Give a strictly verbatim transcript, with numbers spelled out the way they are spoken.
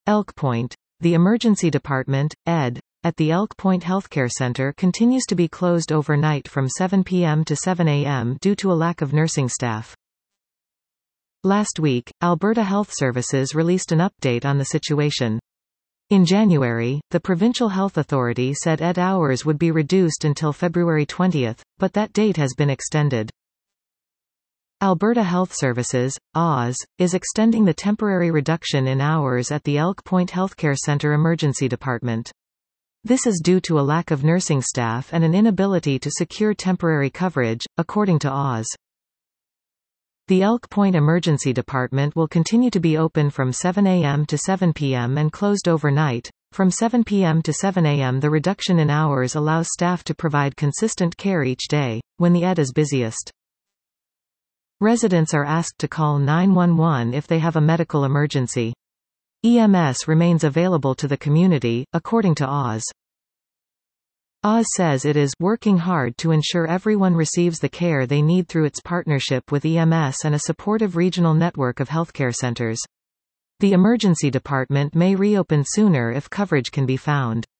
Elk Point. The emergency department, E D, at the Elk Point Healthcare Center continues to be closed overnight from seven p m to seven a m due to a lack of nursing staff. Last week, Alberta Health Services released an update on the situation. In January, the Provincial Health Authority said E D hours would be reduced until February twentieth, but that date has been extended. Alberta Health Services, A S, is extending the temporary reduction in hours at the Elk Point Healthcare Center Emergency Department. This is due to a lack of nursing staff and an inability to secure temporary coverage, according to A S. The Elk Point Emergency Department will continue to be open from seven a m to seven p m and closed overnight. From seven p m to seven a m the reduction in hours allows staff to provide consistent care each day, when the E D is busiest. Residents are asked to call nine one one if they have a medical emergency. E M S remains available to the community, according to A S. A S says it is working hard to ensure everyone receives the care they need through its partnership with E M S and a supportive regional network of healthcare centers. The emergency department may reopen sooner if coverage can be found.